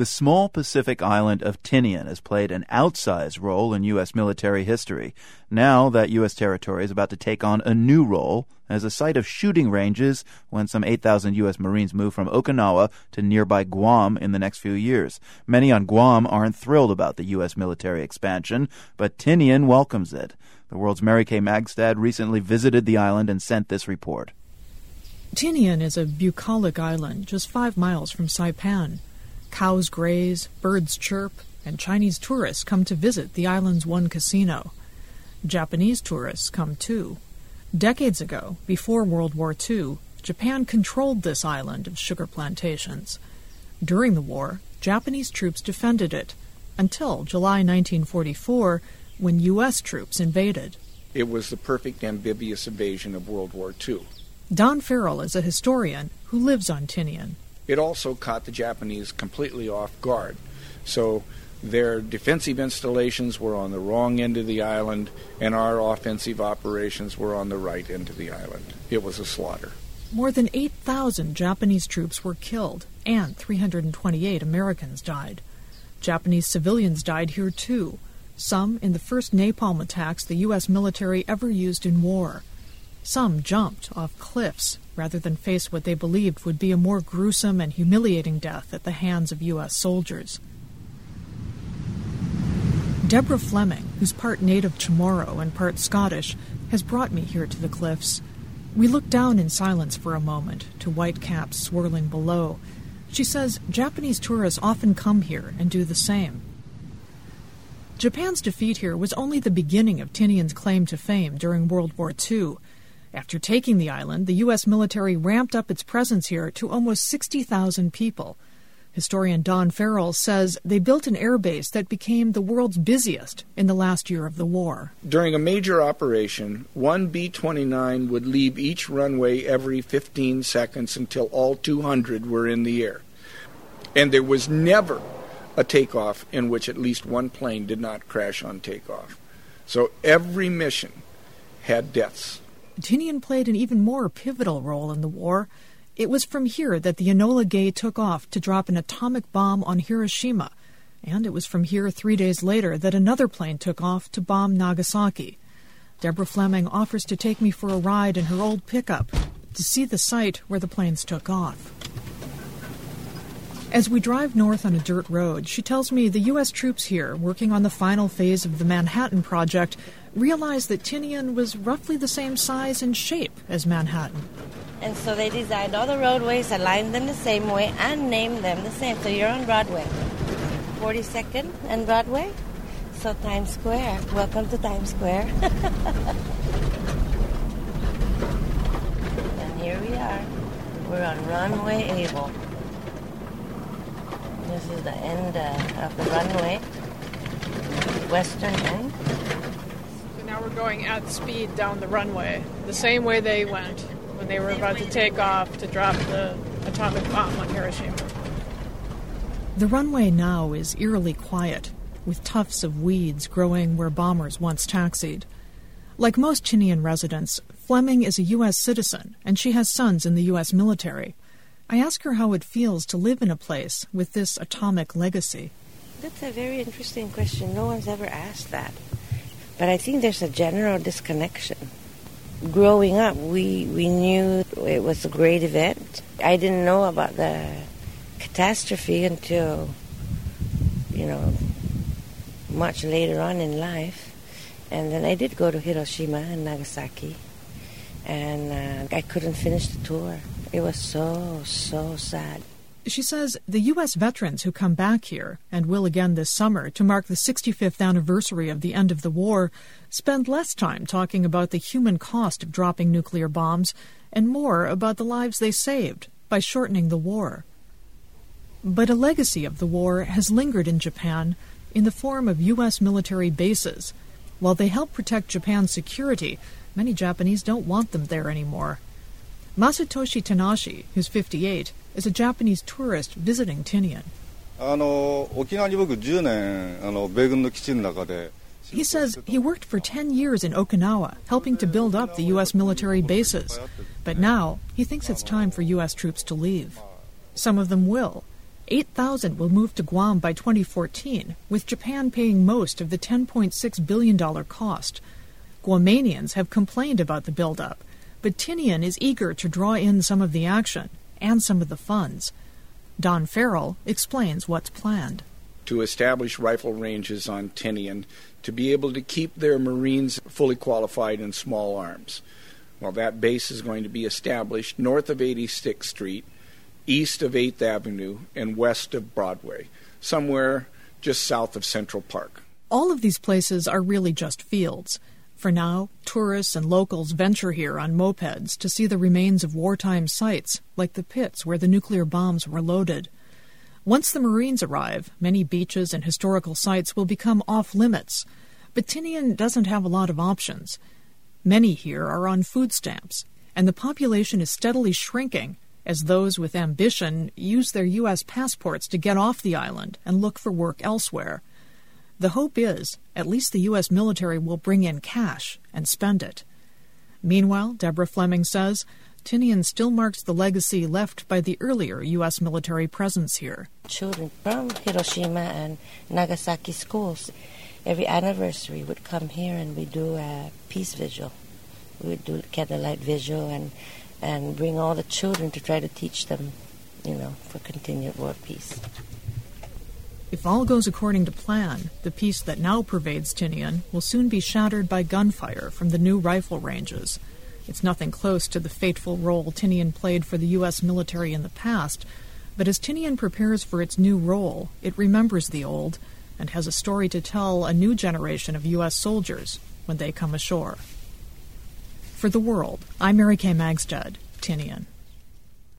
The small Pacific island of Tinian has played an outsized role in U.S. military history. Now that U.S. territory is about to take on a new role as a site of shooting ranges when some 8,000 U.S. Marines move from Okinawa to nearby Guam in the next few years. Many on Guam aren't thrilled about the U.S. military expansion, but Tinian welcomes it. The world's Mary Kay Magstad recently visited the island and sent this report. Tinian is a bucolic island just 5 miles from Saipan. Cows graze, birds chirp, and Chinese tourists come to visit the island's one casino. Japanese tourists come too. Decades ago, before World War II, Japan controlled this island of sugar plantations. During the war, Japanese troops defended it, until July 1944, when U.S. troops invaded. It was the perfect amphibious invasion of World War II. Don Farrell is a historian who lives on Tinian. It also caught the Japanese completely off guard. So their defensive installations were on the wrong end of the island, and our offensive operations were on the right end of the island. It was a slaughter. More than 8,000 Japanese troops were killed, and 328 Americans died. Japanese civilians died here too, some in the first napalm attacks the U.S. military ever used in war. Some jumped off cliffs rather than face what they believed would be a more gruesome and humiliating death at the hands of U.S. soldiers. Deborah Fleming, who's part native Chamorro and part Scottish, has brought me here to the cliffs. We look down in silence for a moment to white caps swirling below. She says Japanese tourists often come here and do the same. Japan's defeat here was only the beginning of Tinian's claim to fame during World War II. After taking the island, the U.S. military ramped up its presence here to almost 60,000 people. Historian Don Farrell says they built an air base that became the world's busiest in the last year of the war. During a major operation, one B-29 would leave each runway every 15 seconds until all 200 were in the air. And there was never a takeoff in which at least one plane did not crash on takeoff. So every mission had deaths. Tinian played an even more pivotal role in the war. It was from here that the Enola Gay took off to drop an atomic bomb on Hiroshima, and it was from here 3 days later that another plane took off to bomb Nagasaki. Deborah Fleming offers to take me for a ride in her old pickup to see the site where the planes took off. As we drive north on a dirt road, she tells me the U.S. troops here, working on the final phase of the Manhattan Project, realized that Tinian was roughly the same size and shape as Manhattan. And so they designed all the roadways, aligned them the same way, and named them the same. So you're on Broadway, 42nd and Broadway. So Times Square. Welcome to Times Square. And here we are. We're on runway Able. This is the end of the runway, western end. So now we're going at speed down the runway, the same way they went when they were about to take off to drop the atomic bomb on Hiroshima. The runway now is eerily quiet, with tufts of weeds growing where bombers once taxied. Like most Tinian residents, Fleming is a U.S. citizen, and she has sons in the U.S. military. I ask her how it feels to live in a place with this atomic legacy. That's a very interesting question. No one's ever asked that. But I think there's a general disconnection. Growing up, we knew it was a great event. I didn't know about the catastrophe until, much later on in life. And then I did go to Hiroshima and Nagasaki, and I couldn't finish the tour. It was so sad. She says the U.S. veterans who come back here, and will again this summer to mark the 65th anniversary of the end of the war, spend less time talking about the human cost of dropping nuclear bombs and more about the lives they saved by shortening the war. But a legacy of the war has lingered in Japan in the form of U.S. military bases. While they help protect Japan's security, many Japanese don't want them there anymore. Masatoshi Tanashi, who's 58, is a Japanese tourist visiting Tinian. He says he worked for 10 years in Okinawa, helping to build up the U.S. military bases. But now he thinks it's time for U.S. troops to leave. Some of them will. 8,000 will move to Guam by 2014, with Japan paying most of the $10.6 billion cost. Guamanians have complained about the buildup, but Tinian is eager to draw in some of the action and some of the funds. Don Farrell explains what's planned. To establish rifle ranges on Tinian, to be able to keep their Marines fully qualified in small arms. Well, that base is going to be established north of 86th Street, east of 8th Avenue, and west of Broadway, somewhere just south of Central Park. All of these places are really just fields. For now, tourists and locals venture here on mopeds to see the remains of wartime sites, like the pits where the nuclear bombs were loaded. Once the Marines arrive, many beaches and historical sites will become off-limits. But Tinian doesn't have a lot of options. Many here are on food stamps, and the population is steadily shrinking as those with ambition use their U.S. passports to get off the island and look for work elsewhere. The hope is, at least the U.S. military will bring in cash and spend it. Meanwhile, Deborah Fleming says, Tinian still marks the legacy left by the earlier U.S. military presence here. Children from Hiroshima and Nagasaki schools, every anniversary would come here and we do a peace vigil. We would do candlelight vigil and bring all the children to try to teach them, for continued world peace. If all goes according to plan, the peace that now pervades Tinian will soon be shattered by gunfire from the new rifle ranges. It's nothing close to the fateful role Tinian played for the U.S. military in the past, but as Tinian prepares for its new role, it remembers the old and has a story to tell a new generation of U.S. soldiers when they come ashore. For The World, I'm Mary Kay Magstead, Tinian.